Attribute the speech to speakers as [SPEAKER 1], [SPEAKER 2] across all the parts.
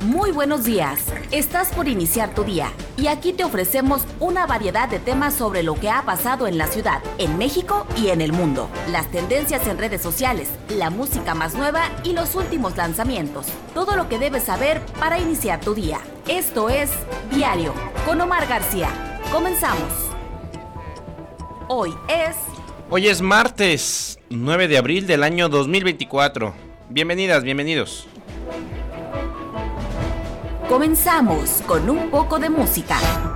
[SPEAKER 1] Muy buenos días. Estás por iniciar tu día y aquí te ofrecemos una variedad de temas sobre lo que ha pasado en la ciudad, en México y en el mundo. Las tendencias en redes sociales, la música más nueva y los últimos lanzamientos. Todo lo que debes saber para iniciar tu día. Esto es Diario con Omar García. Comenzamos. Hoy es
[SPEAKER 2] martes 9 de abril del año 2024. Bienvenidas, bienvenidos.
[SPEAKER 1] Comenzamos con un poco de música.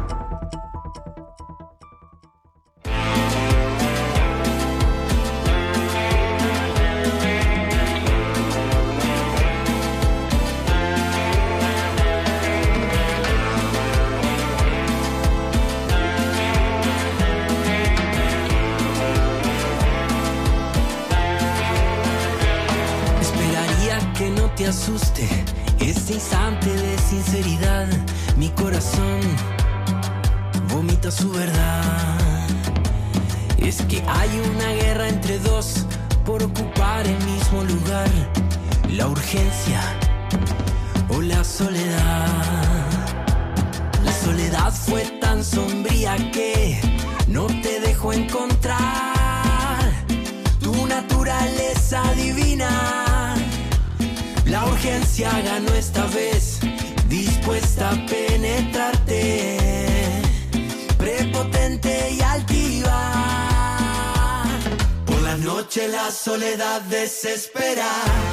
[SPEAKER 3] Esperaría que no te asuste este instante de sinceridad. Mi corazón vomita su verdad. Es que hay una guerra entre dos por ocupar el mismo lugar. La urgencia o la soledad. La soledad fue tan sombría que no te dejó encontrar tu naturaleza divina. La urgencia ganó esta vez, dispuesta a penetrarte, prepotente y altiva. Por la noche la soledad desespera,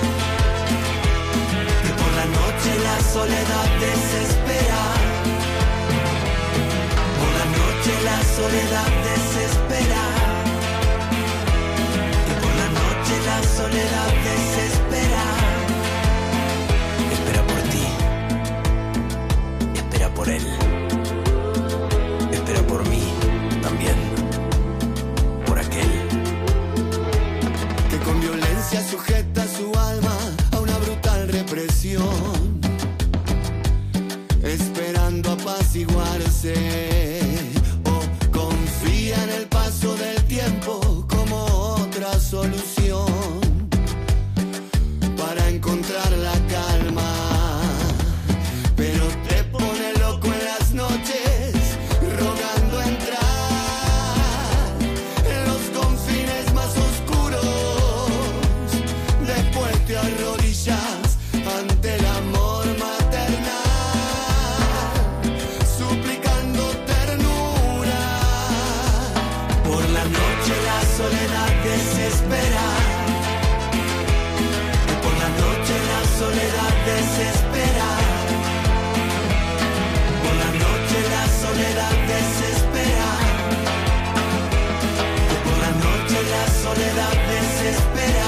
[SPEAKER 3] que por la noche la soledad desespera. Por la noche la soledad desespera, que por la noche la soledad desespera. Por él, espera por mí, también por aquel
[SPEAKER 4] que con violencia sujeta su alma a una brutal represión, esperando apaciguarse, o confía en el paso del tiempo como otra solución para encontrar la calma. Pero te pone loco en las noches, rogando entrar en los confines más oscuros. Después te arrodillas ante el amor maternal, suplicando ternura. Por la noche la soledad desespera, que por la noche la soledad desespera. La soledad desespera, que por la noche la soledad desespera.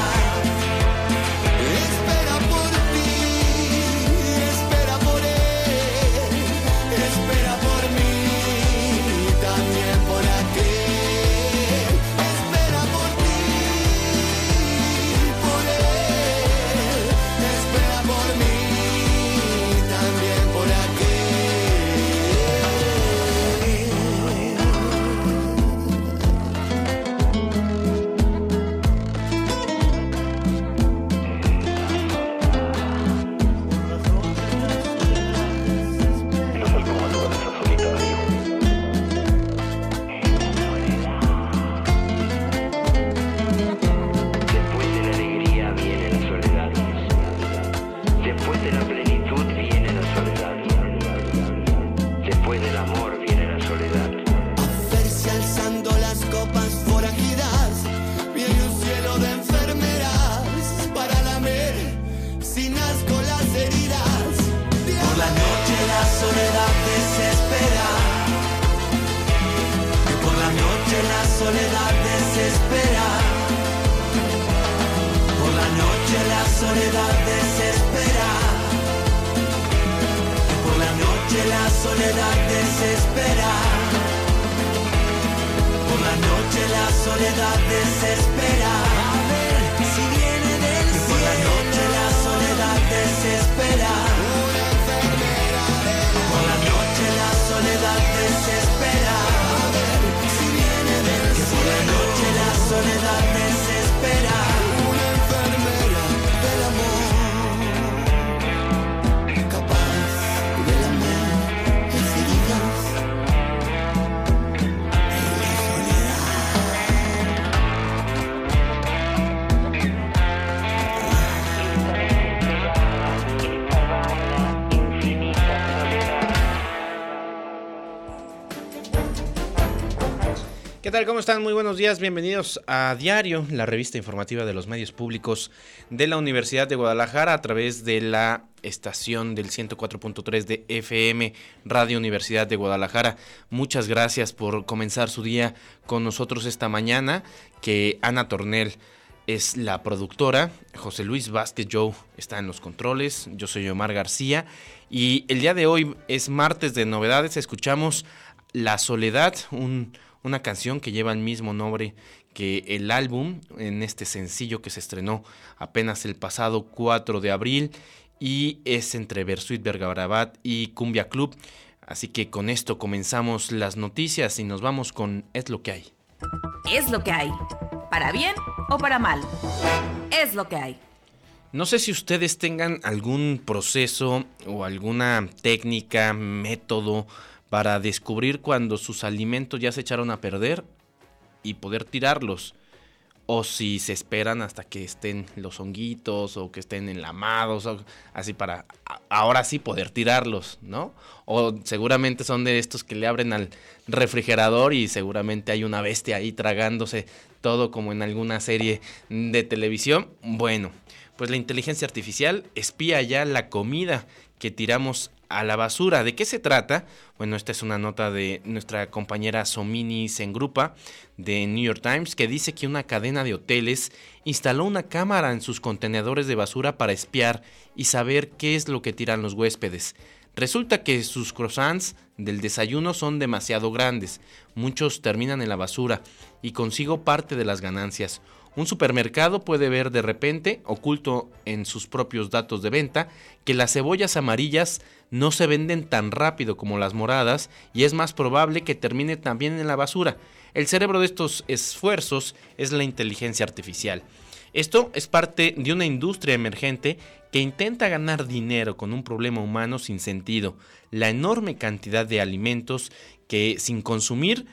[SPEAKER 4] Espera por ti, espera por él, espera por mí, también por aquel. Espera por ti, por él, espera por mí, también por aquel. Soledad desespera, una enfermera del amor.
[SPEAKER 2] tal? ¿Cómo están? Muy buenos días, bienvenidos a Diario, la revista informativa de los medios públicos de la Universidad de Guadalajara a través de la estación del 104.3 de FM, Radio Universidad de Guadalajara. Muchas gracias por comenzar su día con nosotros esta mañana, que Ana Tornel es la productora, José Luis Vázquez Joe está en los controles, yo soy Omar García y el día de hoy es martes de novedades. Escuchamos La Soledad, una canción que lleva el mismo nombre que el álbum, en este sencillo que se estrenó apenas el pasado 4 de abril y es entre Versuit Vergarabat y Cumbia Club. Así que con esto comenzamos las noticias y nos vamos con Es lo que hay.
[SPEAKER 1] Es lo que hay, para bien o para mal. Es lo que hay.
[SPEAKER 2] No sé si ustedes tengan algún proceso o alguna técnica, método para descubrir cuando sus alimentos ya se echaron a perder y poder tirarlos, o si se esperan hasta que estén los honguitos o que estén enlamados, o así para ahora sí poder tirarlos, ¿no? O seguramente son de estos que le abren al refrigerador y seguramente hay una bestia ahí tragándose todo como en alguna serie de televisión. Bueno, pues la inteligencia artificial espía ya la comida que tiramos a la basura. ¿De qué se trata? Bueno, esta es una nota de nuestra compañera Somini Sengrupa de New York Times, que dice que una cadena de hoteles instaló una cámara en sus contenedores de basura para espiar y saber qué es lo que tiran los huéspedes. Resulta que sus croissants del desayuno son demasiado grandes, muchos terminan en la basura y consigo parte de las ganancias. Un supermercado puede ver de repente, oculto en sus propios datos de venta, que las cebollas amarillas no se venden tan rápido como las moradas y es más probable que termine también en la basura. El cerebro de estos esfuerzos es la inteligencia artificial. Esto es parte de una industria emergente que intenta ganar dinero con un problema humano sin sentido: la enorme cantidad de alimentos que sin consumir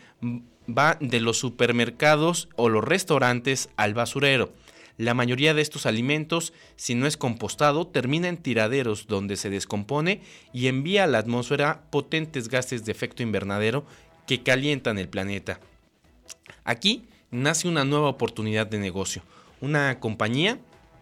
[SPEAKER 2] va de los supermercados o los restaurantes al basurero. La mayoría de estos alimentos, si no es compostado, termina en tiraderos donde se descompone y envía a la atmósfera potentes gases de efecto invernadero que calientan el planeta. Aquí nace una nueva oportunidad de negocio. Una compañía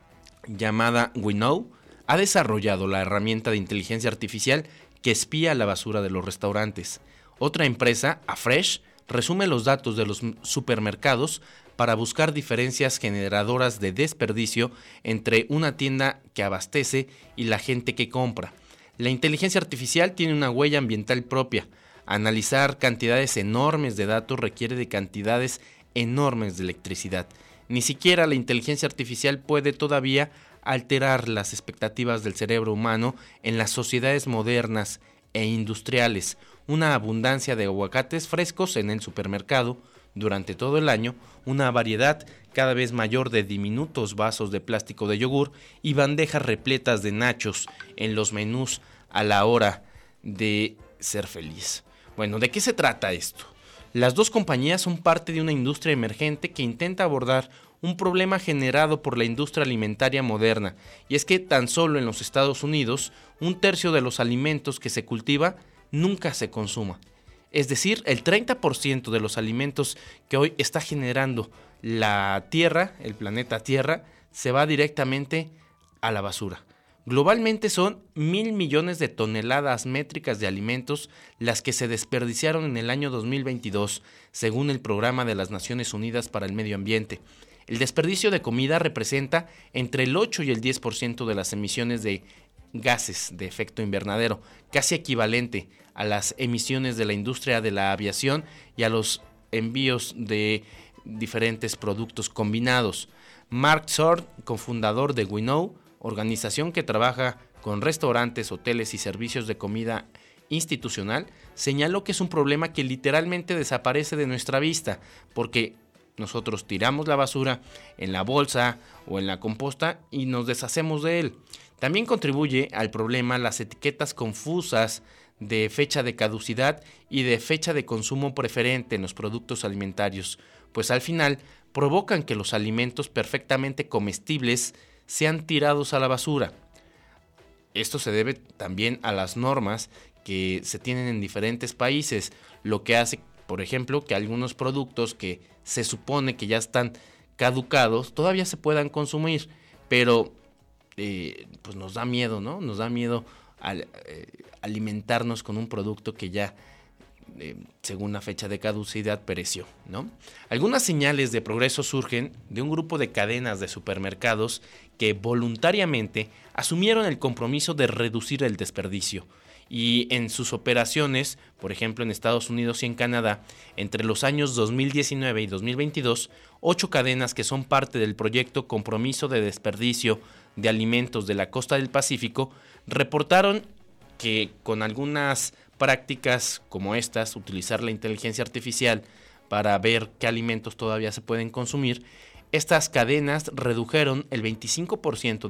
[SPEAKER 2] llamada WeKnow ha desarrollado la herramienta de inteligencia artificial que espía la basura de los restaurantes. Otra empresa, Afresh, resume los datos de los supermercados para buscar diferencias generadoras de desperdicio entre una tienda que abastece y la gente que compra. La inteligencia artificial tiene una huella ambiental propia. Analizar cantidades enormes de datos requiere de cantidades enormes de electricidad. Ni siquiera la inteligencia artificial puede todavía alterar las expectativas del cerebro humano en las sociedades modernas e industriales. Una abundancia de aguacates frescos en el supermercado durante todo el año, una variedad cada vez mayor de diminutos vasos de plástico de yogur y bandejas repletas de nachos en los menús a la hora de ser feliz. Bueno, ¿de qué se trata esto? Las dos compañías son parte de una industria emergente que intenta abordar un problema generado por la industria alimentaria moderna, y es que tan solo en los Estados Unidos, 1/3 de los alimentos que se cultiva nunca se consuma. Es decir, el 30% de los alimentos que hoy está generando la Tierra, el planeta Tierra, se va directamente a la basura. Globalmente son 1,000 millones de toneladas métricas de alimentos las que se desperdiciaron en el año 2022, según el Programa de las Naciones Unidas para el Medio Ambiente. El desperdicio de comida representa entre el 8 y el 10% de las emisiones de gases de efecto invernadero, casi equivalente a las emisiones de la industria de la aviación y a los envíos de diferentes productos combinados. Mark Zorn, cofundador de WeKnow, organización que trabaja con restaurantes, hoteles y servicios de comida institucional, señaló que es un problema que literalmente desaparece de nuestra vista, porque nosotros tiramos la basura en la bolsa o en la composta y nos deshacemos de él. También contribuye al problema las etiquetas confusas de fecha de caducidad y de fecha de consumo preferente en los productos alimentarios, pues al final provocan que los alimentos perfectamente comestibles sean tirados a la basura. Esto se debe también a las normas que se tienen en diferentes países, lo que hace por ejemplo, que algunos productos que se supone que ya están caducados todavía se puedan consumir, pero pues nos da miedo, ¿no? Nos da miedo alimentarnos con un producto que ya, según la fecha de caducidad, pereció, ¿no? Algunas señales de progreso surgen de un grupo de cadenas de supermercados que voluntariamente asumieron el compromiso de reducir el desperdicio. Y en sus operaciones, por ejemplo en Estados Unidos y en Canadá, entre los años 2019 y 2022, 8 cadenas que son parte del proyecto Compromiso de Desperdicio de Alimentos de la Costa del Pacífico reportaron que con algunas prácticas como estas, utilizar la inteligencia artificial para ver qué alimentos todavía se pueden consumir, estas cadenas redujeron el 25%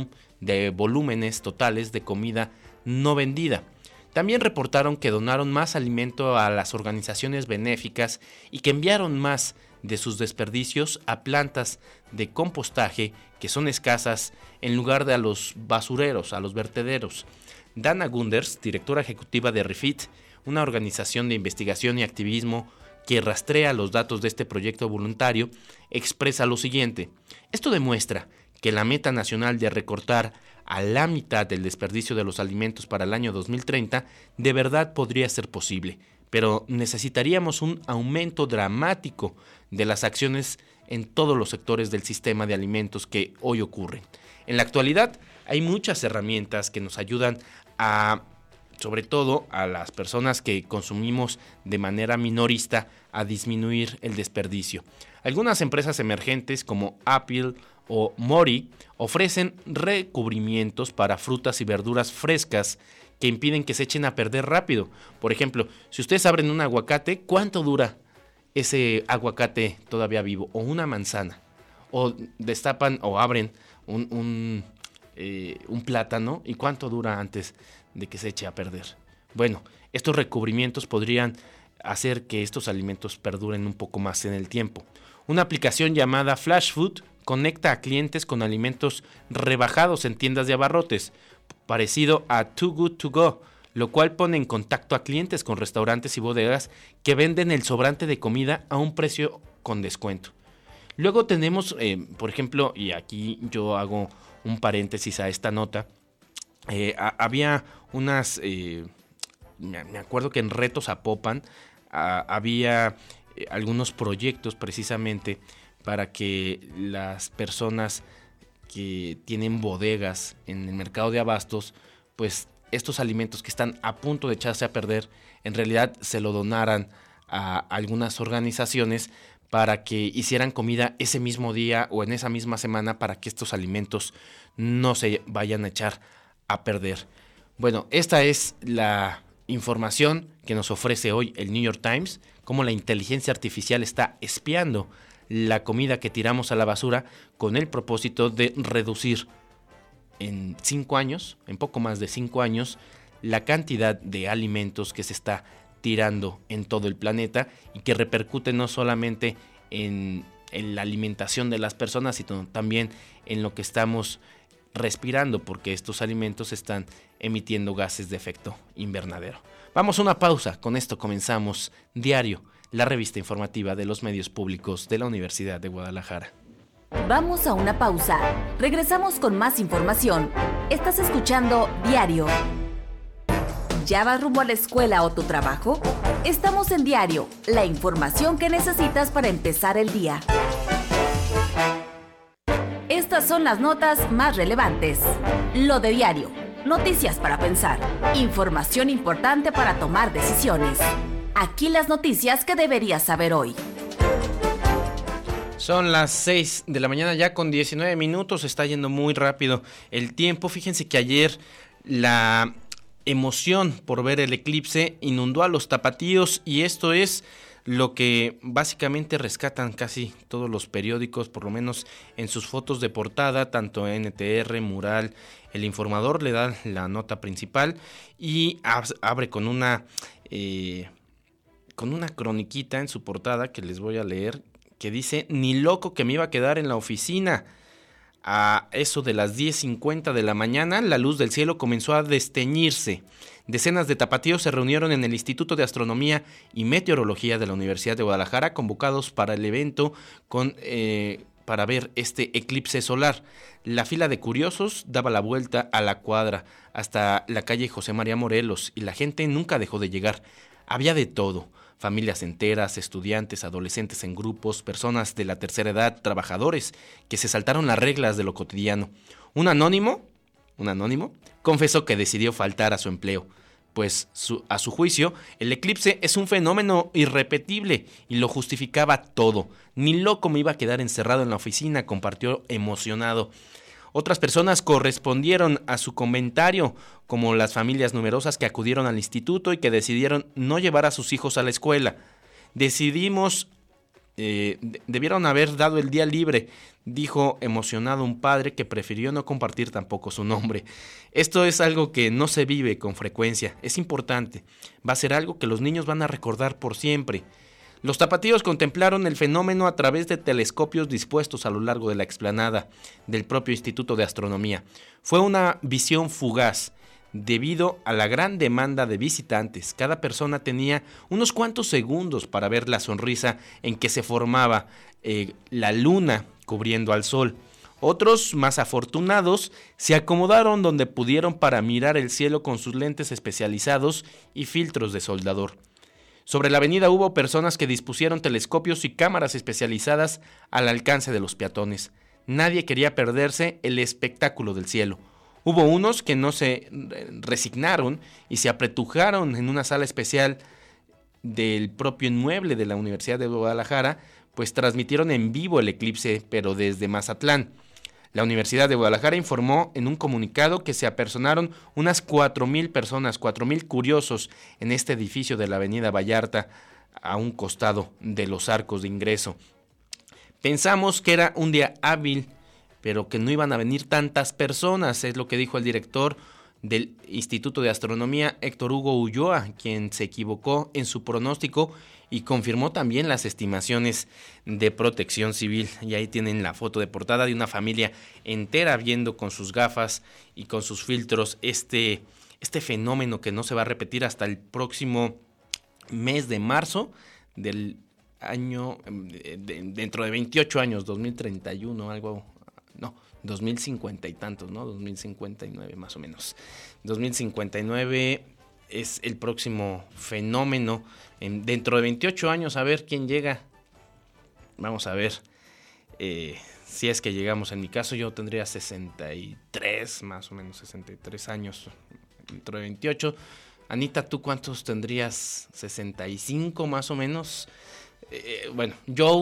[SPEAKER 2] de volúmenes totales de comida no vendida. También reportaron que donaron más alimento a las organizaciones benéficas y que enviaron más de sus desperdicios a plantas de compostaje que son escasas en lugar de a los basureros, a los vertederos. Dana Gunders, directora ejecutiva de Refit, una organización de investigación y activismo que rastrea los datos de este proyecto voluntario, expresa lo siguiente: esto demuestra que la meta nacional de recortar a la mitad del desperdicio de los alimentos para el año 2030 de verdad podría ser posible, pero necesitaríamos un aumento dramático de las acciones en todos los sectores del sistema de alimentos que hoy ocurren. En la actualidad hay muchas herramientas que nos ayudan sobre todo a las personas que consumimos de manera minorista, a disminuir el desperdicio. Algunas empresas emergentes como Apple o Mori ofrecen recubrimientos para frutas y verduras frescas que impiden que se echen a perder rápido. Por ejemplo, si ustedes abren un aguacate, ¿cuánto dura ese aguacate todavía vivo? O una manzana. O destapan o abren un plátano, ¿y cuánto dura antes de que se eche a perder? Bueno, estos recubrimientos podrían hacer que estos alimentos perduren un poco más en el tiempo. Una aplicación llamada Flash Food conecta a clientes con alimentos rebajados en tiendas de abarrotes, parecido a Too Good To Go, lo cual pone en contacto a clientes con restaurantes y bodegas que venden el sobrante de comida a un precio con descuento. Luego tenemos, por ejemplo, y aquí yo hago un paréntesis a esta nota, había unas, me acuerdo que en Reto Zapopan había algunos proyectos precisamente para que las personas que tienen bodegas en el mercado de abastos, pues estos alimentos que están a punto de echarse a perder, en realidad se lo donaran a algunas organizaciones para que hicieran comida ese mismo día o en esa misma semana para que estos alimentos no se vayan a echar a perder. Bueno, esta es la información que nos ofrece hoy el New York Times, cómo la inteligencia artificial está espiando la comida que tiramos a la basura con el propósito de reducir en 5 años, en poco más de 5 años, la cantidad de alimentos que se está tirando en todo el planeta y que repercute no solamente en la alimentación de las personas, sino también en lo que estamos respirando, porque estos alimentos están emitiendo gases de efecto invernadero. Vamos a una pausa, con esto comenzamos Diario, la revista informativa de los medios públicos de la Universidad de Guadalajara.
[SPEAKER 1] Vamos a una pausa. Regresamos con más información. Estás escuchando Diario. ¿Ya vas rumbo a la escuela o tu trabajo? Estamos en Diario, la información que necesitas para empezar el día. Estas son las notas más relevantes. Lo de Diario. Noticias para pensar. Información importante para tomar decisiones. Aquí las noticias que deberías saber hoy.
[SPEAKER 2] Son las 6 de la mañana ya con 19 minutos, está yendo muy rápido el tiempo. Fíjense que ayer la emoción por ver el eclipse inundó a los tapatíos y esto es lo que básicamente rescatan casi todos los periódicos, por lo menos en sus fotos de portada, tanto NTR, Mural, El Informador le da la nota principal y abre con una croniquita en su portada que les voy a leer, que dice: ni loco que me iba a quedar en la oficina. A eso de las 10:50 de la mañana, la luz del cielo comenzó a desteñirse. Decenas de tapatíos se reunieron en el Instituto de Astronomía y Meteorología de la Universidad de Guadalajara, convocados para el evento para ver este eclipse solar. La fila de curiosos daba la vuelta a la cuadra hasta la calle José María Morelos y la gente nunca dejó de llegar. Había de todo: familias enteras, estudiantes, adolescentes en grupos, personas de la tercera edad, trabajadores que se saltaron las reglas de lo cotidiano. Un anónimo, confesó que decidió faltar a su empleo, pues a su juicio el eclipse es un fenómeno irrepetible y lo justificaba todo. Ni loco me iba a quedar encerrado en la oficina, compartió emocionado. Otras personas correspondieron a su comentario, como las familias numerosas que acudieron al instituto y que decidieron no llevar a sus hijos a la escuela. Debieron haber dado el día libre, dijo emocionado un padre que prefirió no compartir tampoco su nombre. Esto es algo que no se vive con frecuencia, es importante, va a ser algo que los niños van a recordar por siempre. Los tapatíos contemplaron el fenómeno a través de telescopios dispuestos a lo largo de la explanada del propio Instituto de Astronomía. Fue una visión fugaz, debido a la gran demanda de visitantes. Cada persona tenía unos cuantos segundos para ver la sonrisa en que se formaba la luna cubriendo al sol. Otros, más afortunados, se acomodaron donde pudieron para mirar el cielo con sus lentes especializados y filtros de soldador. Sobre la avenida hubo personas que dispusieron telescopios y cámaras especializadas al alcance de los peatones. Nadie quería perderse el espectáculo del cielo. Hubo unos que no se resignaron y se apretujaron en una sala especial del propio inmueble de la Universidad de Guadalajara, pues transmitieron en vivo el eclipse, pero desde Mazatlán. La Universidad de Guadalajara informó en un comunicado que se apersonaron unas 4,000 personas, 4,000 curiosos en este edificio de la Avenida Vallarta, a un costado de los arcos de ingreso. Pensamos que era un día hábil, pero que no iban a venir tantas personas, es lo que dijo el director del Instituto de Astronomía, Héctor Hugo Ulloa, quien se equivocó en su pronóstico y confirmó también las estimaciones de Protección Civil. Y ahí tienen la foto de portada de una familia entera viendo con sus gafas y con sus filtros este fenómeno que no se va a repetir hasta el próximo mes de marzo del año, dentro de 28 años, 2031, algo, no, 2050 y tantos, ¿no? 2059 más o menos. 2059 es el próximo fenómeno. Dentro de 28 años, a ver quién llega. Vamos a ver si es que llegamos. En mi caso yo tendría 63, más o menos 63 años. Dentro de 28. Anita, ¿tú cuántos tendrías? 65 más o menos. Bueno, Joe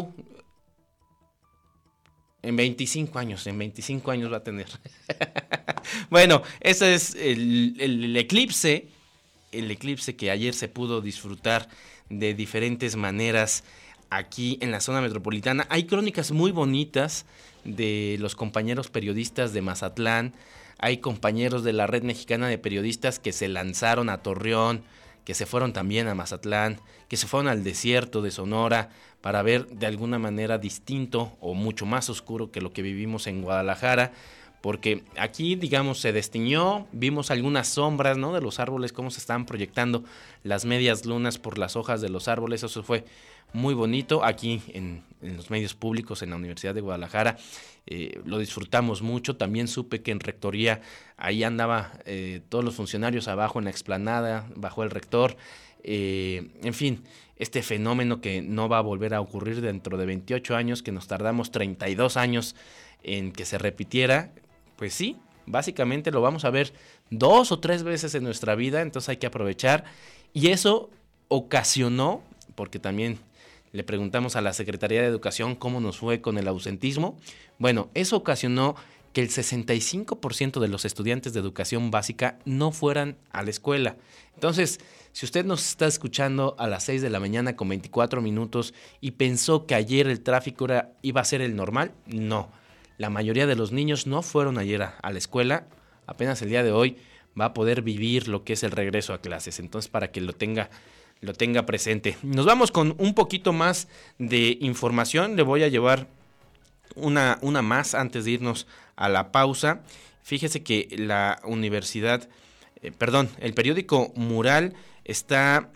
[SPEAKER 2] en 25 años va a tener. Bueno, ese es el eclipse que ayer se pudo disfrutar de diferentes maneras aquí en la zona metropolitana. Hay crónicas muy bonitas de los compañeros periodistas de Mazatlán, hay compañeros de la Red Mexicana de Periodistas que se lanzaron a Torreón, que se fueron también a Mazatlán, que se fueron al desierto de Sonora para ver de alguna manera distinto o mucho más oscuro que lo que vivimos en Guadalajara, porque aquí, digamos, se destiñó, vimos algunas sombras, ¿no?, de los árboles, cómo se estaban proyectando las medias lunas por las hojas de los árboles. Eso fue muy bonito aquí en los medios públicos en la Universidad de Guadalajara. Lo disfrutamos mucho. También supe que en rectoría ahí andaba todos los funcionarios abajo en la explanada, bajo el rector. En fin, este fenómeno que no va a volver a ocurrir dentro de 28 años, que nos tardamos 32 años en que se repitiera. Pues sí, básicamente lo vamos a ver 2 o 3 veces en nuestra vida, entonces hay que aprovechar. Y eso ocasionó, porque también le preguntamos a la Secretaría de Educación cómo nos fue con el ausentismo. Bueno, eso ocasionó que el 65% de los estudiantes de educación básica no fueran a la escuela. Entonces, si usted nos está escuchando a las 6 de la mañana con 24 minutos y pensó que ayer el tráfico iba a ser el normal, no. La mayoría de los niños no fueron ayer a la escuela. Apenas el día de hoy va a poder vivir lo que es el regreso a clases. Entonces, para que lo tenga presente. Nos vamos con un poquito más de información. Le voy a llevar una más antes de irnos a la pausa. Fíjese que la Universidad el periódico Mural está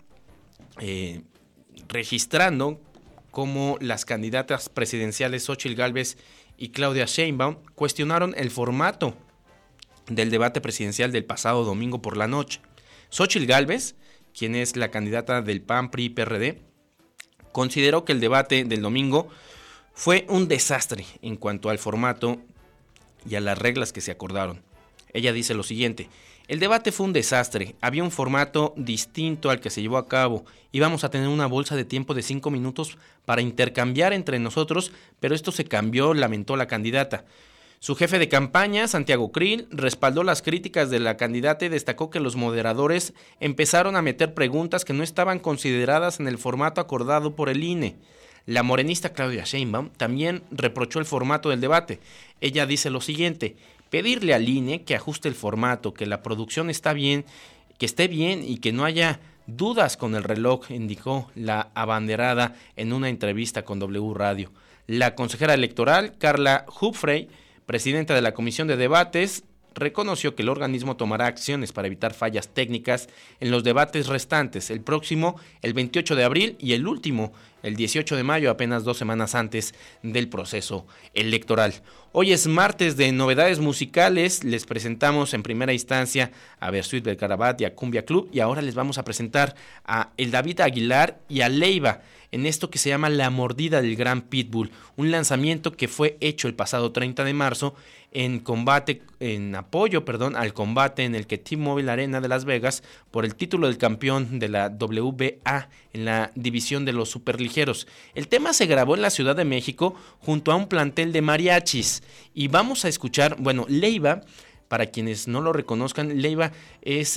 [SPEAKER 2] registrando cómo las candidatas presidenciales Xóchitl Gálvez y Claudia Sheinbaum cuestionaron el formato del debate presidencial del pasado domingo por la noche. Xóchitl Gálvez, quien es la candidata del PAN, PRI y PRD, consideró que el debate del domingo fue un desastre en cuanto al formato y a las reglas que se acordaron. Ella dice lo siguiente: el debate fue un desastre, había un formato distinto al que se llevó a cabo, íbamos a tener una bolsa de tiempo de 5 minutos para intercambiar entre nosotros, pero esto se cambió, lamentó la candidata. Su jefe de campaña, Santiago Krill, respaldó las críticas de la candidata y destacó que los moderadores empezaron a meter preguntas que no estaban consideradas en el formato acordado por el INE. La morenista Claudia Sheinbaum también reprochó el formato del debate. Ella dice lo siguiente: pedirle al INE que ajuste el formato, que la producción está bien, que esté bien y que no haya dudas con el reloj, indicó la abanderada en una entrevista con W Radio. La consejera electoral, Carla Hupfrey, presidenta de la Comisión de Debates, reconoció que el organismo tomará acciones para evitar fallas técnicas en los debates restantes, el próximo, el 28 de abril, y el último, el 18 de mayo, apenas 2 semanas antes del proceso electoral. Hoy es martes de novedades musicales, les presentamos en primera instancia a Bersuit Belcarabat y a Cumbia Club, y ahora les vamos a presentar a El David Aguilar y a Leiva, en esto que se llama La Mordida del Gran Pitbull, un lanzamiento que fue hecho el pasado 30 de marzo en apoyo al combate en el que T-Mobile Arena de Las Vegas por el título del campeón de la WBA en la división de los superligeros. El tema se grabó en la Ciudad de México junto a un plantel de mariachis y vamos a escuchar, Leiva, para quienes no lo reconozcan, Leiva es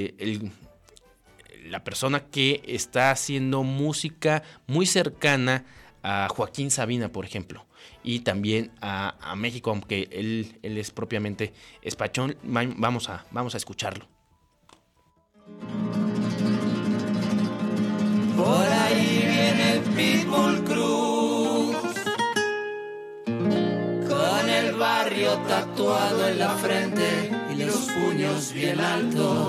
[SPEAKER 2] la persona que está haciendo música muy cercana a Joaquín Sabina, por ejemplo, y también a México, aunque él es propiamente español. Vamos a escucharlo.
[SPEAKER 3] Por ahí viene el Pitbull Cruz, con el barrio tatuado en la frente y los puños bien altos.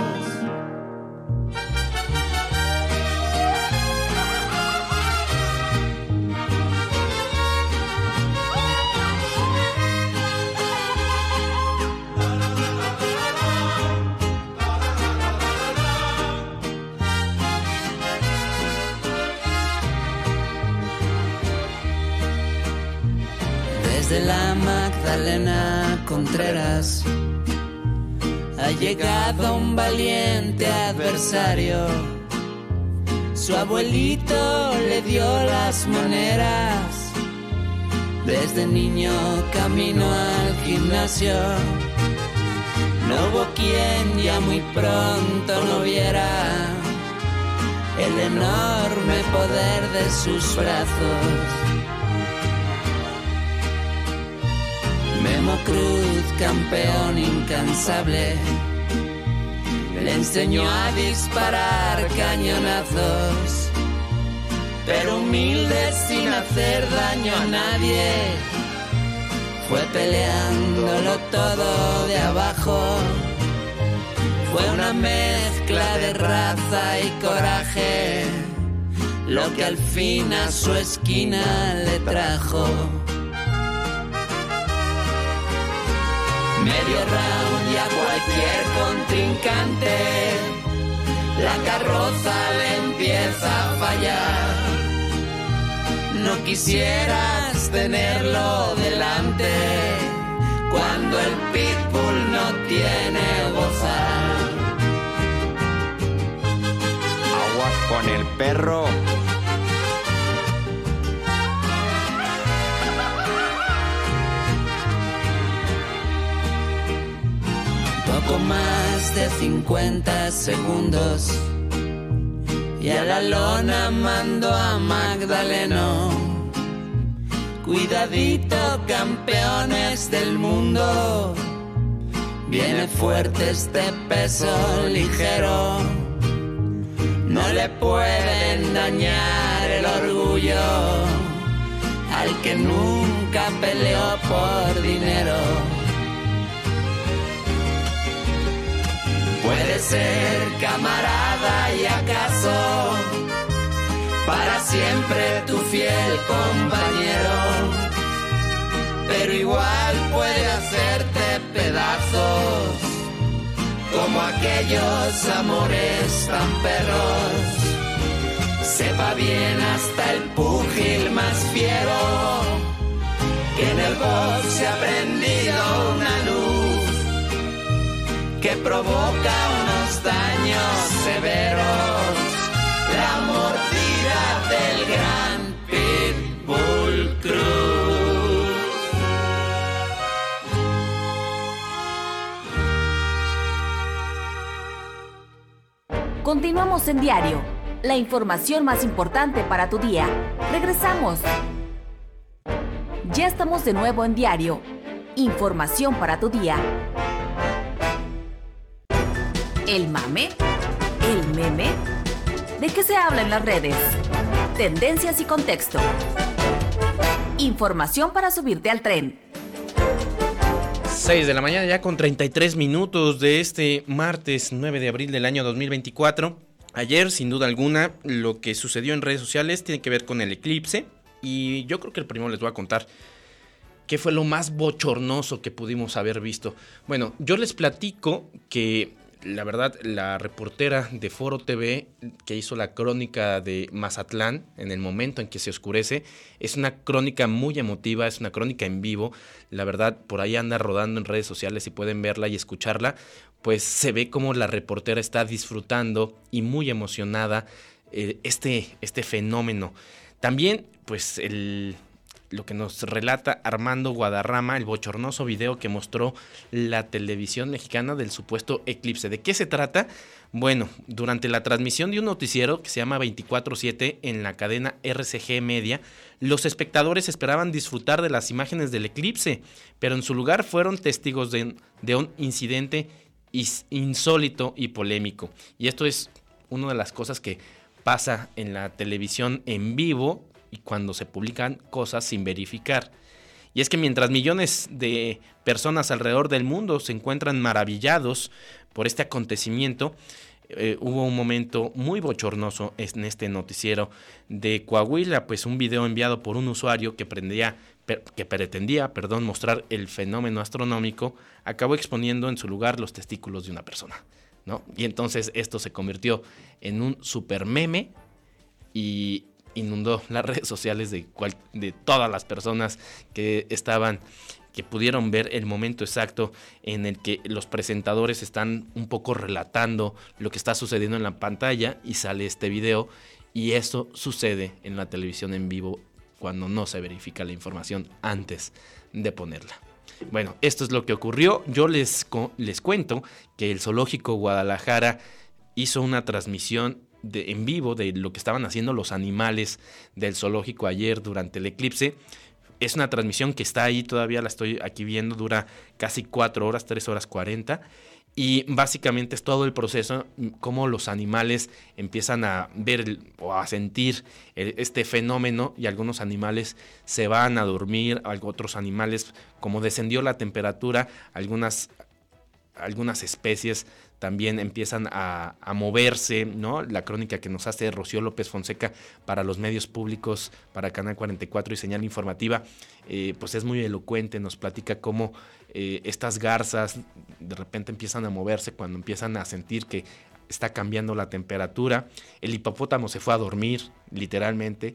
[SPEAKER 5] Desde la Magdalena Contreras ha llegado un valiente adversario. Su abuelito le dio las moneras. Desde niño camino al gimnasio. No hubo quien ya muy pronto no viera el enorme poder de sus brazos. Memo Cruz, campeón incansable, le enseñó a disparar cañonazos, pero humilde sin hacer daño a nadie, fue peleándolo todo de abajo. Fue una mezcla de raza y coraje, lo que al fin a su esquina le trajo. Medio round y a cualquier contrincante la carroza le empieza a fallar. No quisieras tenerlo delante cuando el pitbull no tiene bozal.
[SPEAKER 6] Aguas con el perro.
[SPEAKER 5] Poco más de 50 segundos y a la lona mando a Magdaleno. Cuidadito, campeones del mundo, viene fuerte este peso ligero. No le pueden dañar el orgullo al que nunca peleó por dinero. Puede puede ser camarada y acaso para siempre tu fiel compañero, pero igual puede hacerte pedazos como aquellos amores tan perros. Sepa bien hasta el púgil más fiero que en el box se ha prendido una luz que provoca unos daños severos, la mordida del gran Pitbull Cruz.
[SPEAKER 1] Continuamos en Diario, la información más importante para tu día. Regresamos. Ya estamos de nuevo en Diario, información para tu día. ¿El mame? ¿El meme? ¿De qué se habla en las redes? Tendencias y contexto. Información para subirte al tren.
[SPEAKER 2] 6 de la mañana ya con 33 minutos de este martes 9 de abril del año 2024. Ayer, sin duda alguna, lo que sucedió en redes sociales tiene que ver con el eclipse. Y yo creo que el primero les voy a contar qué fue lo más bochornoso que pudimos haber visto. Bueno, yo les platico que la verdad, la reportera de Foro TV que hizo la crónica de Mazatlán en el momento en que se oscurece, es una crónica muy emotiva, es una crónica en vivo. La verdad, por ahí anda rodando en redes sociales y pueden verla y escucharla. Pues se ve como la reportera está disfrutando y muy emocionada este fenómeno. También, pues, lo que nos relata Armando Guadarrama, el bochornoso video que mostró la televisión mexicana del supuesto eclipse. ¿De qué se trata? Bueno, durante la transmisión de un noticiero que se llama 24/7 en la cadena RCG Media, los espectadores esperaban disfrutar de las imágenes del eclipse, pero en su lugar fueron testigos de un incidente insólito y polémico. Y esto es una de las cosas que pasa en la televisión en vivo y cuando se publican cosas sin verificar. Y es que mientras millones de personas alrededor del mundo se encuentran maravillados por este acontecimiento, hubo un momento muy bochornoso en este noticiero de Coahuila, pues un video enviado por un usuario que pretendía mostrar el fenómeno astronómico, acabó exponiendo en su lugar los testículos de una persona, ¿no? Y entonces esto se convirtió en un super meme y inundó las redes sociales de todas las personas que pudieron ver el momento exacto en el que los presentadores están un poco relatando lo que está sucediendo en la pantalla y sale este video, y eso sucede en la televisión en vivo cuando no se verifica la información antes de ponerla. Bueno, esto es lo que ocurrió. Yo les cuento que el Zoológico Guadalajara hizo una transmisión en vivo de lo que estaban haciendo los animales del zoológico ayer durante el eclipse. Es una transmisión que está ahí, todavía la estoy aquí viendo, dura casi 4 horas, 3 horas 40. Y básicamente es todo el proceso, cómo los animales empiezan a ver o a sentir este fenómeno, y algunos animales se van a dormir, otros animales, como descendió la temperatura, algunas especies también empiezan a moverse, ¿no? La crónica que nos hace Rocío López Fonseca para los medios públicos, para Canal 44 y Señal Informativa, pues es muy elocuente, nos platica cómo estas garzas de repente empiezan a moverse cuando empiezan a sentir que está cambiando la temperatura. El hipopótamo se fue a dormir, literalmente,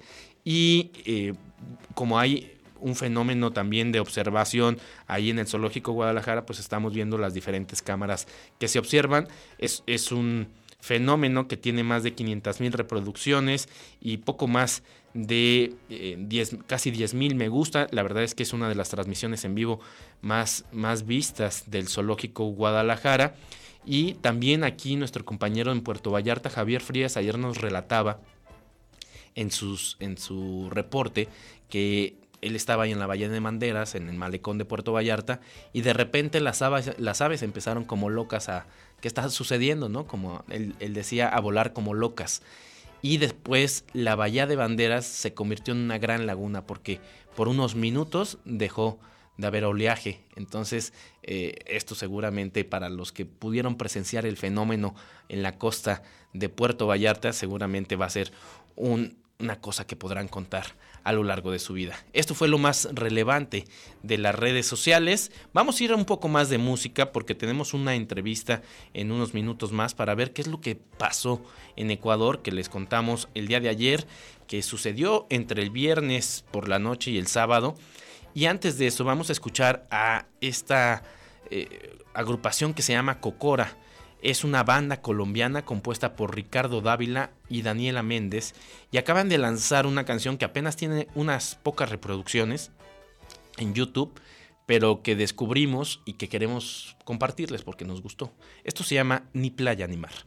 [SPEAKER 2] y como hay un fenómeno también de observación ahí en el Zoológico Guadalajara, pues estamos viendo las diferentes cámaras que se observan. Es un fenómeno que tiene más de 500,000 reproducciones y poco más de casi 10,000 me gusta. La verdad es que es una de las transmisiones en vivo más vistas del Zoológico Guadalajara. Y también aquí nuestro compañero en Puerto Vallarta, Javier Frías, ayer nos relataba en su reporte que él estaba ahí en la Bahía de Banderas, en el malecón de Puerto Vallarta, y de repente las aves empezaron como locas ¿qué está sucediendo, no? Como él decía, a volar como locas. Y después la Bahía de Banderas se convirtió en una gran laguna, porque por unos minutos dejó de haber oleaje. Entonces, esto seguramente para los que pudieron presenciar el fenómeno en la costa de Puerto Vallarta, seguramente va a ser una cosa que podrán contar a lo largo de su vida. Esto fue lo más relevante de las redes sociales. Vamos a ir a un poco más de música porque tenemos una entrevista en unos minutos más para ver qué es lo que pasó en Ecuador, que les contamos el día de ayer, que sucedió entre el viernes por la noche y el sábado. Y antes de eso vamos a escuchar a esta agrupación que se llama Cocora. Es una banda colombiana compuesta por Ricardo Dávila y Daniela Méndez y acaban de lanzar una canción que apenas tiene unas pocas reproducciones en YouTube, pero que descubrimos y que queremos compartirles porque nos gustó. Esto se llama Ni Playa ni Mar.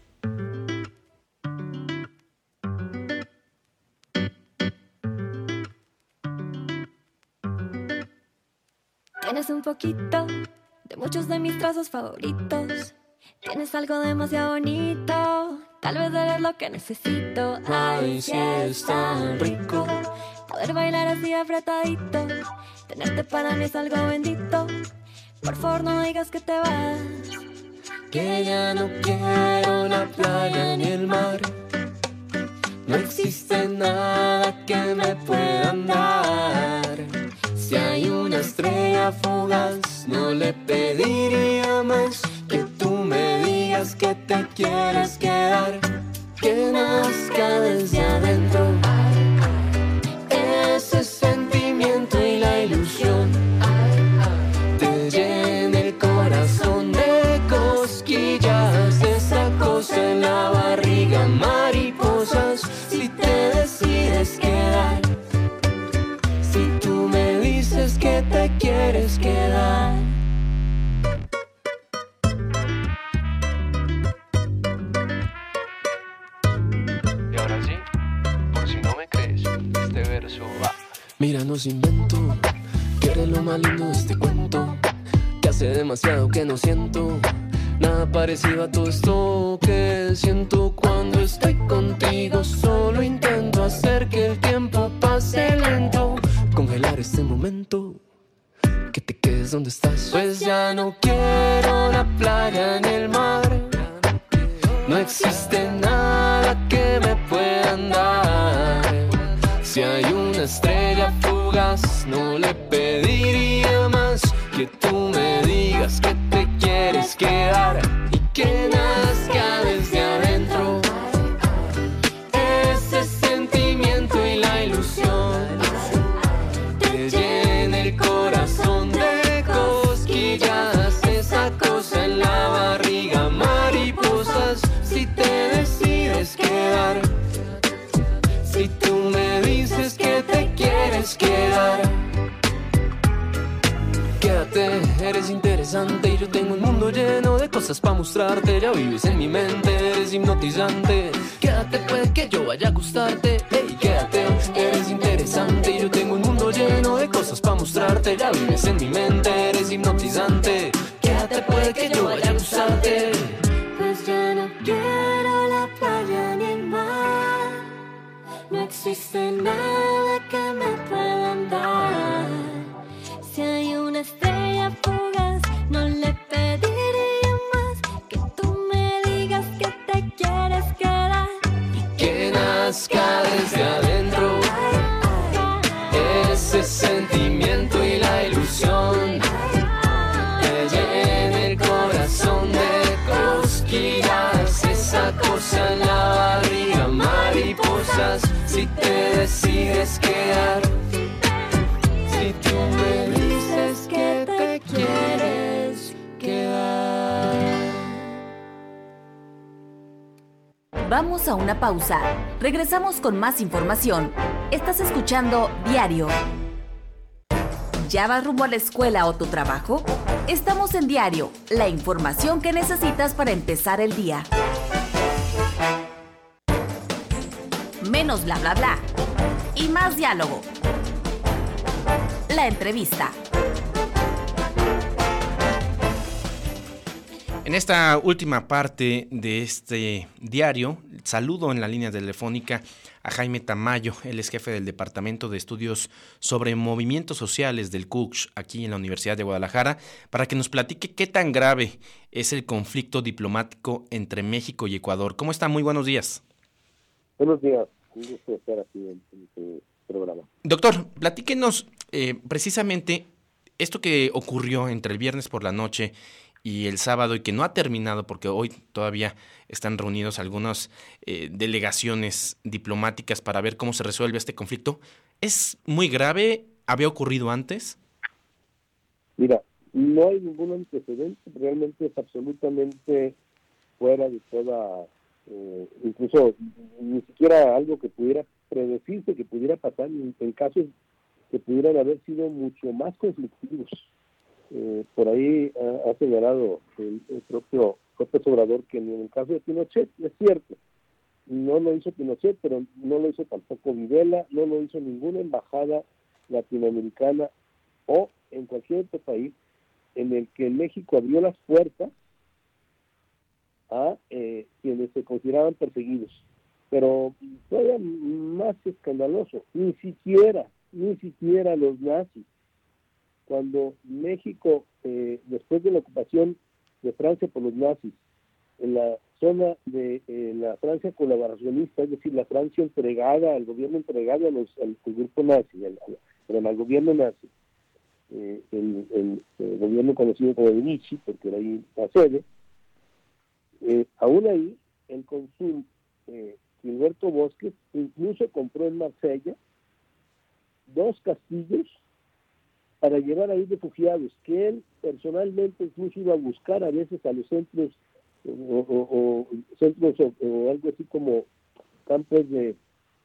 [SPEAKER 7] Tienes un poquito de muchos de mis trazos favoritos. Tienes algo demasiado bonito, tal vez eres lo que necesito. Ay, si es tan rico poder bailar así apretadito. Tenerte para mí es algo bendito. Por favor no digas que te vas,
[SPEAKER 3] Que ya no quiero la playa ni el mar. No existe nada que me puedan dar. Si hay una estrella fugaz, no le pediría más que tú me digas que te quieres quedar. Que nazca desde adentro ese sentimiento y la ilusión. Te llene el corazón de cosquillas, de esa cosa en la barriga, mariposas. Si te decides quedar, si tú me dices que te quieres quedar.
[SPEAKER 8] Y ahora sí, por si no me crees, este verso va.
[SPEAKER 3] Mira, no se invento, que eres lo más lindo de este cuento. Que hace demasiado que no siento nada parecido a todo esto que siento cuando estoy contigo. Solo intento hacer que el tiempo pase lento, congelar este momento, que te quedes donde estás. Pues ya no quiero la playa ni el mar. No existe nada que me puedan dar. Si hay una estrella fugaz, no le pediría más que tú me digas que te quieres quedar. Y que nazca desde adentro ese sentimiento y la ilusión. Te llene el corazón de cosquillas, esa cosa en la barriga, mariposas. Si te decides quedar, si tú me dices que te quieres quedar. Quédate, eres interesante y yo tengo un mundo lleno de cosas para mostrarte. Ya vives en mi mente, eres hipnotizante. Quédate, puede que yo vaya a gustarte. Hey, quédate, eres interesante y yo tengo un mundo lleno de cosas para mostrarte. Ya vives en mi mente, eres hipnotizante. Quédate, puede que yo vaya a gustarte.
[SPEAKER 7] pues ya no quiero la playa ni el mar. No existe nada que me puedan dar. Si hay una estrella fugaz, no le pediría más que tú me digas que te quieres quedar.
[SPEAKER 3] Que nazca desde adentro ese sentimiento y la ilusión. Te llene el corazón de cosquillas, esa cosa en la barriga, mariposas. Si te decides quedar, si tú me dices que te quieres quedar.
[SPEAKER 1] Vamos a una pausa. Regresamos con más información. Estás escuchando Diario. ¿Ya vas rumbo a la escuela o tu trabajo? Estamos en Diario, la información que necesitas para empezar el día. Menos bla bla bla y más diálogo. La entrevista.
[SPEAKER 2] En esta última parte de este diario, saludo en la línea telefónica a Jaime Tamayo. Él es jefe del Departamento de Estudios sobre Movimientos Sociales del CUCH, aquí en la Universidad de Guadalajara, para que nos platique qué tan grave es el conflicto diplomático entre México y Ecuador. ¿Cómo está? Muy buenos días.
[SPEAKER 9] Buenos días, un gusto estar aquí en este programa.
[SPEAKER 2] Doctor, platíquenos precisamente esto que ocurrió entre el viernes por la noche y el sábado, y que no ha terminado porque hoy todavía están reunidos algunas delegaciones diplomáticas para ver cómo se resuelve este conflicto. ¿Es muy grave? ¿Había ocurrido antes?
[SPEAKER 9] Mira, no hay ningún antecedente, realmente es absolutamente fuera de toda, incluso ni siquiera algo que pudiera predecirse, que pudiera pasar en casos que pudieran haber sido mucho más conflictivos. Por ahí ha señalado el propio López Obrador que en el caso de Pinochet, es cierto, no lo hizo Pinochet, pero no lo hizo tampoco Videla, no lo hizo ninguna embajada latinoamericana o en cualquier otro país en el que México abrió las puertas a quienes se consideraban perseguidos. Pero todavía más escandaloso, ni siquiera los nazis. Cuando México, después de la ocupación de Francia por los nazis, en la zona de la Francia colaboracionista, es decir, la Francia entregada, al gobierno entregado al grupo nazi, al gobierno nazi, el gobierno conocido como de Vichy, porque era ahí la sede, aún ahí el cónsul Gilberto Bosques incluso compró en Marsella 2 castillos para llevar ahí refugiados, que él personalmente incluso iba a buscar a veces a los centros o algo así como campos de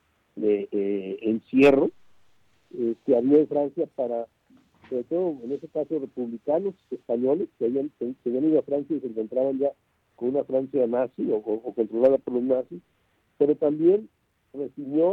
[SPEAKER 9] encierro que había en Francia para, sobre todo en ese caso, republicanos españoles que habían ido a Francia y se encontraban ya con una Francia nazi o controlada por los nazis, pero también recibió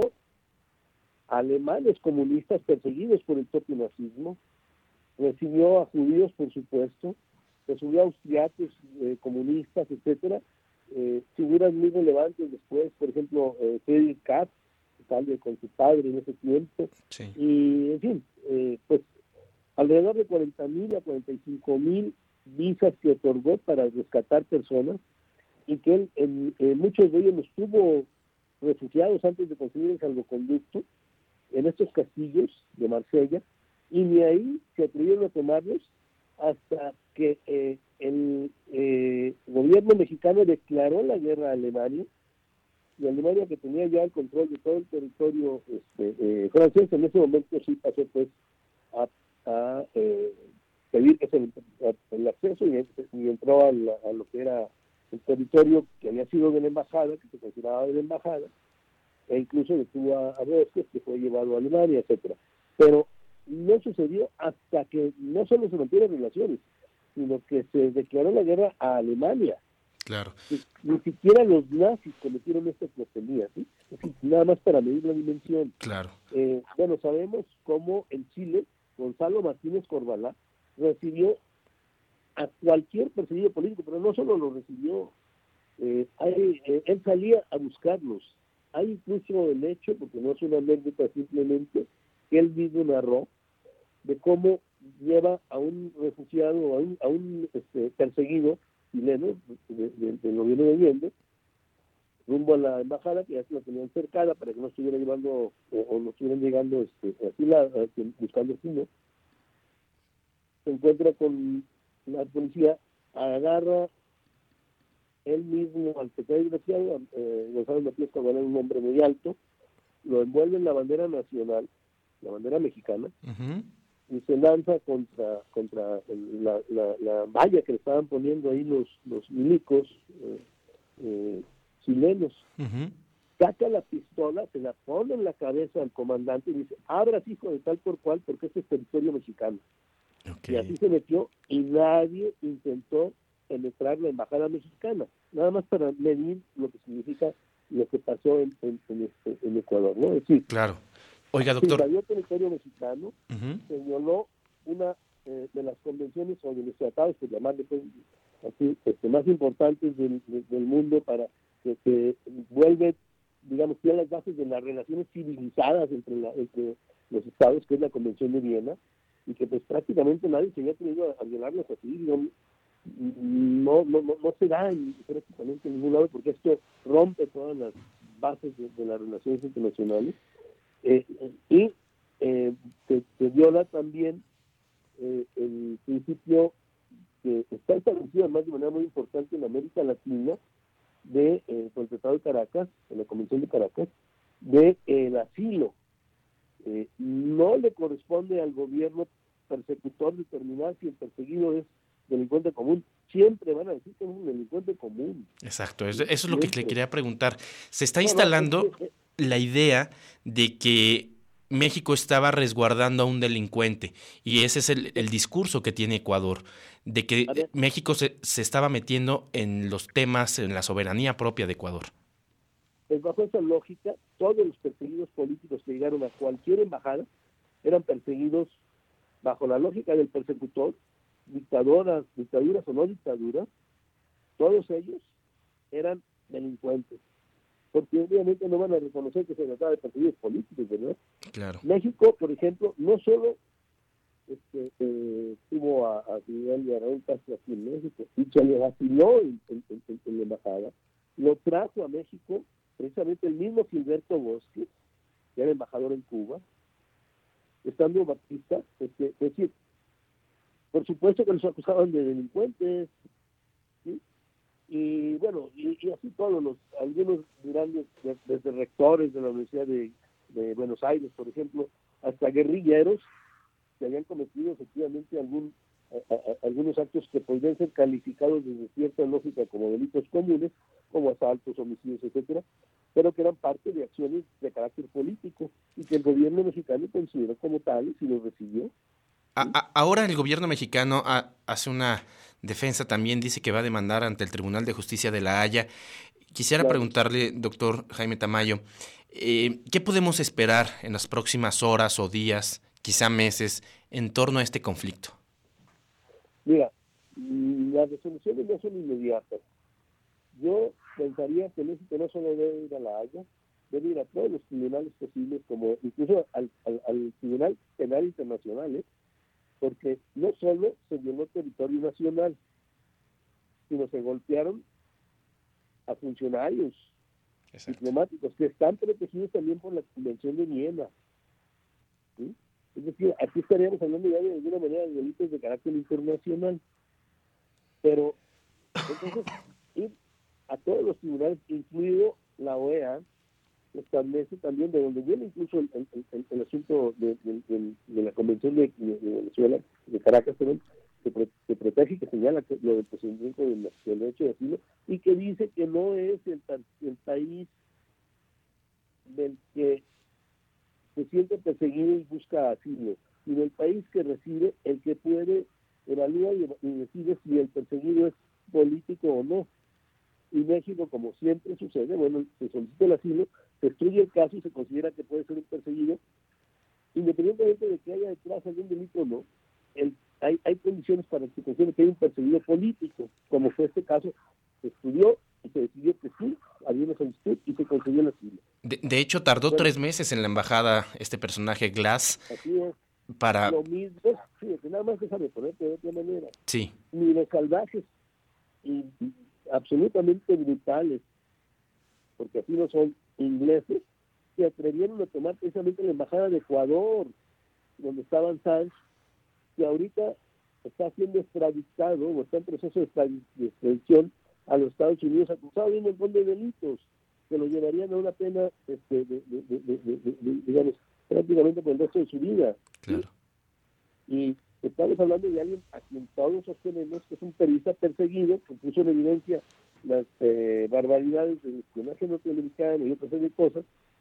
[SPEAKER 9] alemanes comunistas perseguidos por el propio nazismo, recibió a judíos, por supuesto, recibió a austriacos, comunistas, etcétera, figuras muy relevantes después, por ejemplo, Friedrich Kapp, sale con su padre en ese tiempo, sí. Y en fin, pues alrededor de 40,000 a 45,000 visas que otorgó para rescatar personas, y que él, muchos de ellos los tuvo refugiados antes de conseguir el salvoconducto en estos castillos de Marsella, y ni ahí se atrevieron a tomarlos hasta que el gobierno mexicano declaró la guerra a Alemania, y Alemania, que tenía ya el control de todo el territorio francés, en ese momento sí pasó pues a pedir el acceso y entró a lo que era el territorio que había sido de la embajada, que se consideraba de la embajada, e incluso detuvo a Bosques, que fue llevado a Alemania, etcétera. Pero no sucedió hasta que no solo se rompieron relaciones, sino que se declaró la guerra a Alemania.
[SPEAKER 2] Claro.
[SPEAKER 9] Ni siquiera los nazis cometieron esta tropelía, ¿sí? Es decir, nada más para medir la dimensión.
[SPEAKER 2] Claro.
[SPEAKER 9] Bueno, sabemos cómo en Chile Gonzalo Martínez Corvalá recibió a cualquier perseguido político, pero no solo lo recibió, él salía a buscarlos. Hay incluso el hecho, porque no es una anécdota simplemente, que él mismo narró, de cómo lleva a un refugiado, a un perseguido chileno del gobierno de Allende, rumbo a la embajada, que ya se la tenían cercada para que no estuviera llevando o no estuvieran llegando buscando asilo. Se encuentra con la policía, agarra él mismo al secretario desgraciado, Gonzalo Matías Corvalán, un hombre muy alto, lo envuelve en la bandera nacional, la bandera mexicana, y se lanza contra la valla que le estaban poniendo ahí los milicos chilenos. Saca la pistola, se la pone en la cabeza al comandante y dice: abras, hijo de tal por cual, porque este es territorio mexicano. Okay. Y así se metió, y nadie intentó penetrar la embajada mexicana, nada más para medir lo que significa lo que pasó en Ecuador, ¿no? Es decir,
[SPEAKER 2] claro. Oiga, doctor,
[SPEAKER 9] se invadió territorio mexicano, se violó una de las convenciones o de los tratados, por llamarle pues, así, más importantes del mundo para que se vuelve, digamos, ya las bases de las relaciones civilizadas entre los estados, que es la Convención de Viena, y que pues prácticamente nadie se había tenido a violarlas así, digamos. No se da prácticamente en ningún lado, porque esto rompe todas las bases de las relaciones internacionales, y se viola también el principio que está establecido además de manera muy importante en América Latina por el Tratado de Caracas, en la Convención de Caracas, de el asilo. No le corresponde al gobierno persecutor determinar si el perseguido es delincuente común. Siempre van a decir que es un delincuente común.
[SPEAKER 2] Exacto, eso es lo que le quería preguntar. Se está instalando la idea de que México estaba resguardando a un delincuente, y ese es el discurso que tiene Ecuador, de que México se estaba metiendo en los temas, en la soberanía propia de Ecuador.
[SPEAKER 9] Pues bajo esa lógica, todos los perseguidos políticos que llegaron a cualquier embajada eran perseguidos bajo la lógica del persecutor, dictaduras o no dictaduras, todos ellos eran delincuentes, porque obviamente no van a reconocer que se trataba de perseguidos políticos, ¿verdad?
[SPEAKER 2] Claro.
[SPEAKER 9] México, por ejemplo, no solo tuvo a Fidel y a Raúl Castro aquí en México, y se le vaciló en la embajada, lo trajo a México precisamente el mismo Gilberto Bosque, que era embajador en Cuba, estando Batista, es decir, por supuesto que los acusaban de delincuentes, ¿sí? Y bueno, y así todos algunos grandes, desde rectores de la Universidad de Buenos Aires, por ejemplo, hasta guerrilleros que habían cometido efectivamente algunos actos que podrían ser calificados desde cierta lógica como delitos comunes, como asaltos, homicidios, etcétera, pero que eran parte de acciones de carácter político y que el gobierno mexicano consideró como tales y los recibió.
[SPEAKER 2] Ahora el gobierno mexicano hace una defensa también, dice que va a demandar ante el Tribunal de Justicia de La Haya. Quisiera preguntarle, doctor Jaime Tamayo, ¿qué podemos esperar en las próximas horas o días, quizá meses, en torno a este conflicto?
[SPEAKER 9] Mira, las resoluciones no son inmediatas. Yo pensaría que México no solo debe ir a La Haya, debe ir a todos los tribunales posibles, como incluso al Tribunal Penal Internacional, porque no solo se violó territorio nacional, sino se golpearon a funcionarios diplomáticos que están protegidos también por la Convención de Viena. ¿Sí? Es decir, aquí estaríamos hablando ya de alguna manera de delitos de carácter internacional. Pero, entonces, ir a todos los tribunales, incluido la OEA, establece también, de donde viene incluso el asunto de la Convención de Venezuela, de Caracas, que protege y que señala lo del procedimiento del derecho de asilo, y que dice que no es el país del que se siente perseguido y busca asilo, sino el país que recibe, el que puede evaluar y decide si el perseguido es político o no. Y México, como siempre sucede, bueno, se solicita el asilo, se estudia el caso y se considera que puede ser un perseguido, independientemente de que haya detrás algún delito o no. Hay condiciones para que se considere que hay un perseguido político, como fue este caso. Se estudió y se decidió que sí, había una solicitud y se concedió el asilo.
[SPEAKER 2] De hecho, tardó 3 meses en la embajada este personaje Glass.
[SPEAKER 9] Así es.
[SPEAKER 2] Para...
[SPEAKER 9] Lo mismo, sí, que nada más déjame ponerte de otra manera.
[SPEAKER 2] Sí.
[SPEAKER 9] Ni los salvajes y absolutamente brutales, porque así no son, ingleses, se atrevieron a tomar precisamente la embajada de Ecuador, donde estaban Sánchez, que ahorita está siendo extraditado o está en proceso de extradición a los Estados Unidos, acusado de un montón de delitos que lo llevarían a una pena digamos, prácticamente por el resto de su vida.
[SPEAKER 2] Claro.
[SPEAKER 9] Y estamos hablando de alguien a quien todos sostenemos que es un periodista perseguido, que puso en evidencia las barbaridades del espionaje norteamericano y otra serie de cosas,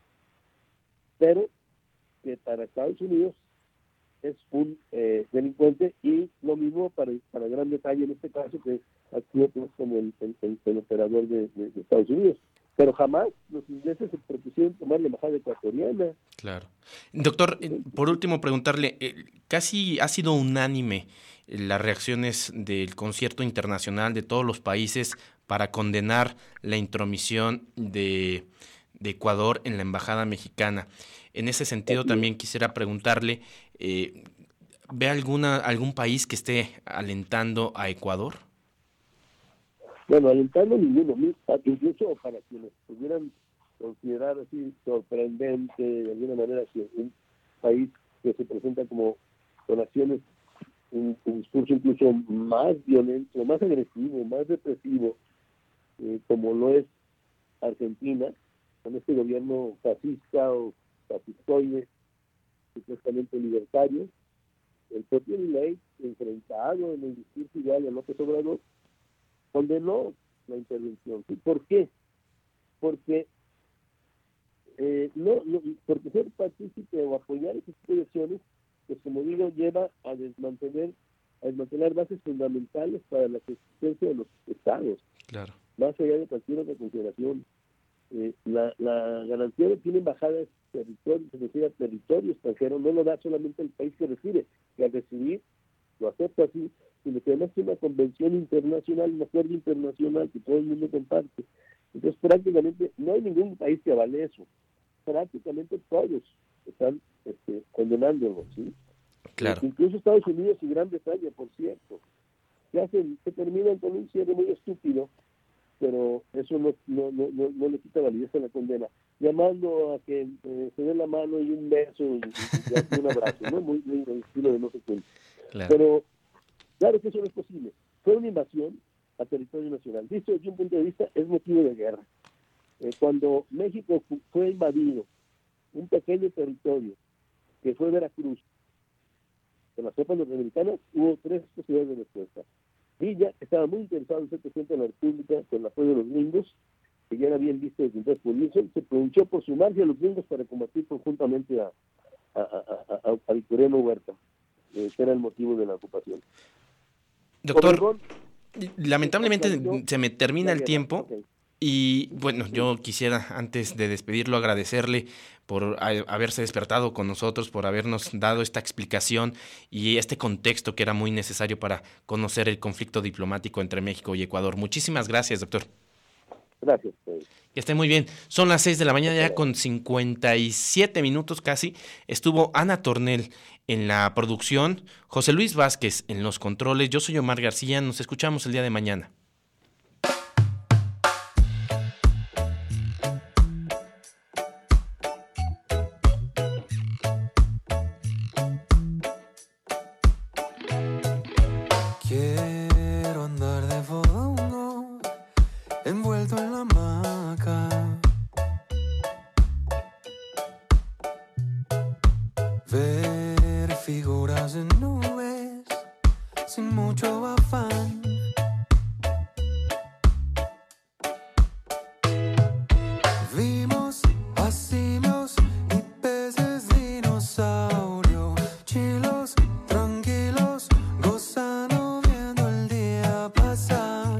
[SPEAKER 9] pero que para Estados Unidos es un delincuente, y lo mismo para Gran Bretaña en este caso, que actúa como el operador de Estados Unidos. pero jamás los ingleses se propusieron tomar la embajada ecuatoriana.
[SPEAKER 2] Claro. Doctor, por último preguntarle, casi ha sido unánime las reacciones del concierto internacional de todos los países para condenar la intromisión de Ecuador en la embajada mexicana. En ese sentido también quisiera preguntarle, ¿ve algún país que esté alentando a Ecuador?
[SPEAKER 9] Bueno, alentando ninguno, incluso para quienes pudieran considerar así sorprendente de alguna manera que un país que se presenta como con acciones, un discurso incluso más violento, más agresivo, más represivo, como lo es Argentina, con este gobierno fascista o fascistoide, supuestamente libertario, el propio Milei, enfrentado en el discurso igual a López Obrador, condenó la intervención. ¿Sí? ¿Por qué? Porque porque ser partícipe o apoyar esas acciones, pues como digo, lleva a desmantelar bases fundamentales para la existencia de los estados.
[SPEAKER 2] Claro.
[SPEAKER 9] Más allá de cualquier otra consideración. La garantía de que una embajada es territorio, se refiere a territorio extranjero, no lo da solamente el país que recibe, que al recibir lo acepta así, sino que además es una convención internacional, un acuerdo internacional que todo el mundo comparte. Entonces prácticamente no hay ningún país que avale eso. Prácticamente todos están condenándolo, ¿sí?
[SPEAKER 2] Claro.
[SPEAKER 9] Incluso Estados Unidos y Gran Bretaña, por cierto, se terminan con un cierre muy estúpido, pero eso no le quita validez a la condena, llamando a que se dé la mano y un beso y un abrazo, ¿no? Muy el estilo de no sé quién.
[SPEAKER 2] Claro.
[SPEAKER 9] Pero claro que eso no es posible. Fue una invasión a territorio nacional. Visto desde un punto de vista, es motivo de guerra. Cuando México fue invadido, un pequeño territorio que fue Veracruz, con las tropas norteamericanas, hubo 3 posibilidades de respuesta. Villa estaba muy interesado en ser presidente de la República con el apoyo de los gringos, que ya era bien visto desde entonces por Wilson, se pronunció por sumarse a los gringos para combatir conjuntamente a Victoriano Huerta, que era el motivo de la ocupación.
[SPEAKER 2] Doctor,
[SPEAKER 9] Obregón,
[SPEAKER 2] lamentablemente se me termina el tiempo.
[SPEAKER 9] Okay.
[SPEAKER 2] Y bueno, yo quisiera antes de despedirlo agradecerle por haberse despertado con nosotros, por habernos dado esta explicación y este contexto que era muy necesario para conocer el conflicto diplomático entre México y Ecuador. Muchísimas gracias, doctor.
[SPEAKER 9] Gracias.
[SPEAKER 2] Que esté muy bien. Son las 6 de la mañana ya con 57 minutos casi. Estuvo Ana Tornel en la producción, José Luis Vázquez en los controles. Yo soy Omar García. Nos escuchamos el día de mañana.
[SPEAKER 10] Quiero andar de fodongo, envuelto en la hamaca, ver figuras en nubes sin mucho afán. Vimos a simios y peces dinosaurio, chilos tranquilos, gozando viendo el día pasar.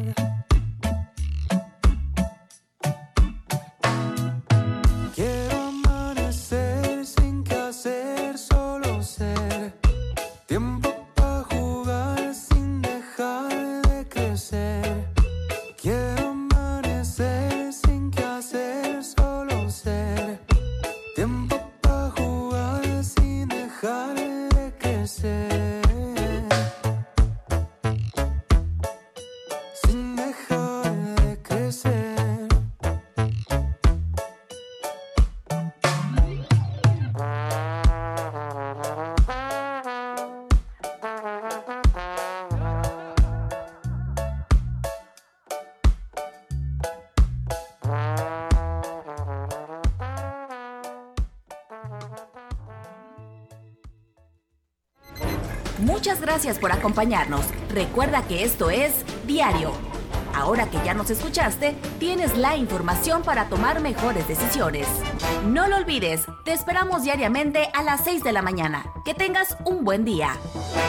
[SPEAKER 10] Quiero amanecer sin que hacer, solo ser. Tiempo para jugar sin dejar de crecer. Quiero amanecer sin que hacer, solo ser. Tiempo para jugar sin dejar de crecer. Sin dejar de crecer.
[SPEAKER 1] Muchas gracias por acompañarnos. Recuerda que esto es Diario. Ahora que ya nos escuchaste, tienes la información para tomar mejores decisiones. No lo olvides, te esperamos diariamente a las 6 de la mañana. Que tengas un buen día.